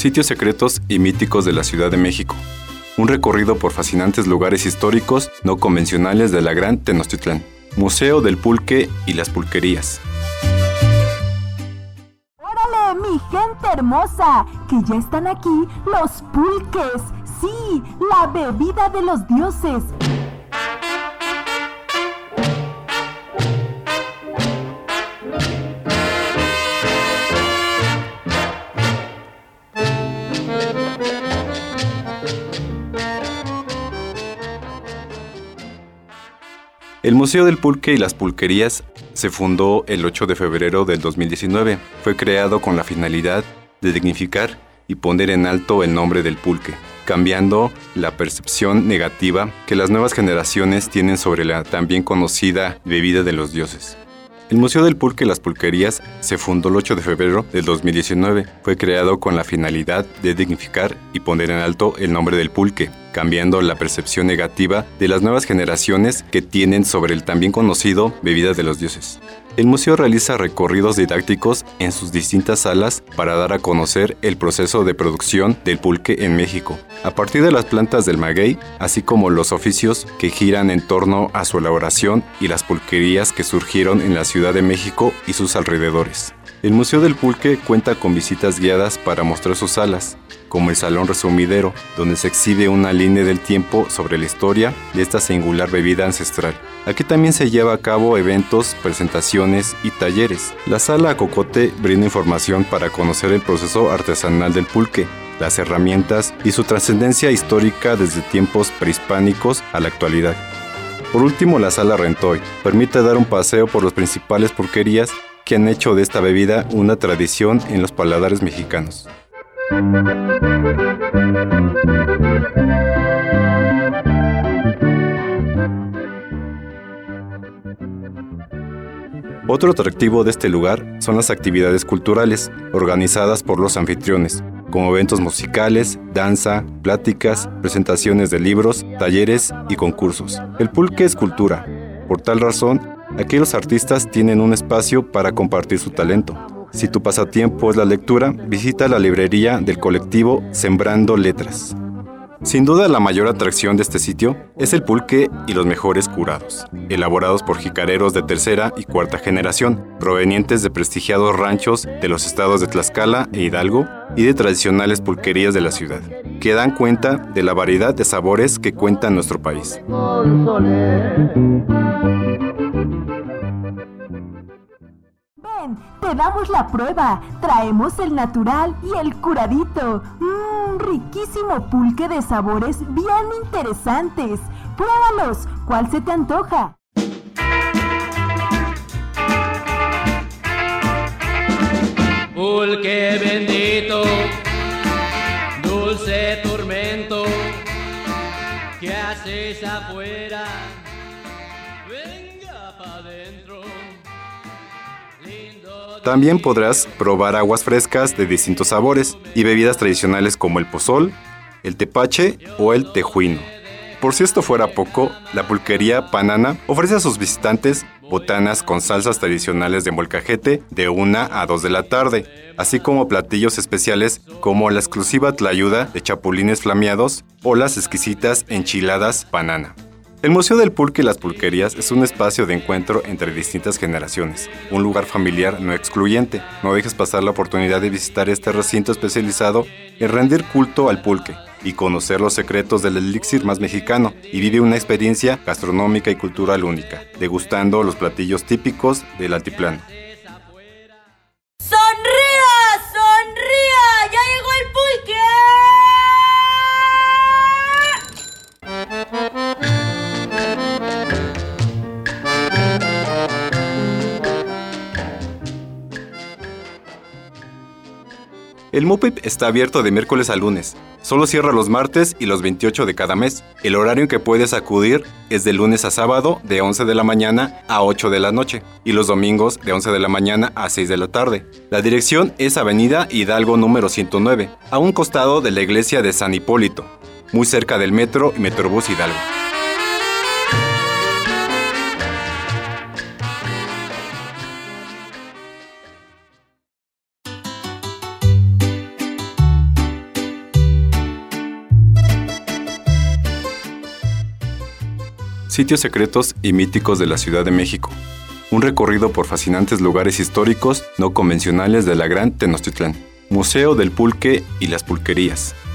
Sitios secretos y míticos de la Ciudad de México. Un recorrido por fascinantes lugares históricos no convencionales de la Gran Tenochtitlán. Museo del Pulque y las Pulquerías. ¡Órale, mi gente hermosa! Que ya están aquí los pulques. Sí, la bebida de los dioses. El Museo del Pulque y las Pulquerías se fundó el 8 de febrero del 2019. Fue creado con la finalidad de dignificar y poner en alto el nombre del pulque, cambiando la percepción negativa que las nuevas generaciones tienen sobre la también conocida bebida de los dioses. El Museo del Pulque y las Pulquerías se fundó el 8 de febrero del 2019. Fue creado con la finalidad de dignificar y poner en alto el nombre del pulque, cambiando la percepción negativa de las nuevas generaciones que tienen sobre el también conocido bebida de los dioses. El museo realiza recorridos didácticos en sus distintas salas para dar a conocer el proceso de producción del pulque en México, a partir de las plantas del maguey, así como los oficios que giran en torno a su elaboración y las pulquerías que surgieron en la Ciudad de México y sus alrededores. El Museo del Pulque cuenta con visitas guiadas para mostrar sus salas, como el Salón Resumidero, donde se exhibe una línea del tiempo sobre la historia de esta singular bebida ancestral. Aquí también se lleva a cabo eventos, presentaciones y talleres. La Sala Cocote brinda información para conocer el proceso artesanal del pulque, las herramientas y su trascendencia histórica desde tiempos prehispánicos a la actualidad. Por último, la Sala Rentoy permite dar un paseo por las principales pulquerías que han hecho de esta bebida una tradición en los paladares mexicanos. Otro atractivo de este lugar son las actividades culturales organizadas por los anfitriones, como eventos musicales, danza, pláticas, presentaciones de libros, talleres y concursos. El pulque es cultura. Por tal razón, aquí los artistas tienen un espacio para compartir su talento. Si tu pasatiempo es la lectura, visita la librería del colectivo Sembrando Letras. Sin duda, la mayor atracción de este sitio es el pulque y los mejores curados, elaborados por jicareros de tercera y cuarta generación, provenientes de prestigiados ranchos de los estados de Tlaxcala e Hidalgo y de tradicionales pulquerías de la ciudad, que dan cuenta de la variedad de sabores que cuenta nuestro país. Ven, te damos la prueba. Traemos el natural y el curadito. Riquísimo pulque de sabores bien interesantes. Pruébalos. ¿Cuál se te antoja? Pulque bendito, dulce tormento, ¿qué haces afuera? Venga pa' adentro. También podrás probar aguas frescas de distintos sabores y bebidas tradicionales como el pozol, el tepache o el tejuino. Por si esto fuera poco, la pulquería Panana ofrece a sus visitantes botanas con salsas tradicionales de molcajete de 1 a 2 de la tarde, así como platillos especiales como la exclusiva tlayuda de chapulines flameados o las exquisitas enchiladas Panana. El Museo del Pulque y las Pulquerías es un espacio de encuentro entre distintas generaciones, un lugar familiar no excluyente. No dejes pasar la oportunidad de visitar este recinto especializado en rendir culto al pulque y conocer los secretos del elixir más mexicano, y vive una experiencia gastronómica y cultural única, degustando los platillos típicos del altiplano. ¡Sonría! ¡Sonría! ¡Ya llegó el pulque! El MUPIP está abierto de miércoles a lunes. Solo cierra los martes y los 28 de cada mes. El horario en que puedes acudir es de lunes a sábado de 11 de la mañana a 8 de la noche y los domingos de 11 de la mañana a 6 de la tarde. La dirección es Avenida Hidalgo número 109, a un costado de la iglesia de San Hipólito, muy cerca del metro y Metrobús Hidalgo. Sitios secretos y míticos de la Ciudad de México. Un recorrido por fascinantes lugares históricos no convencionales de la Gran Tenochtitlán. Museo del Pulque y las Pulquerías.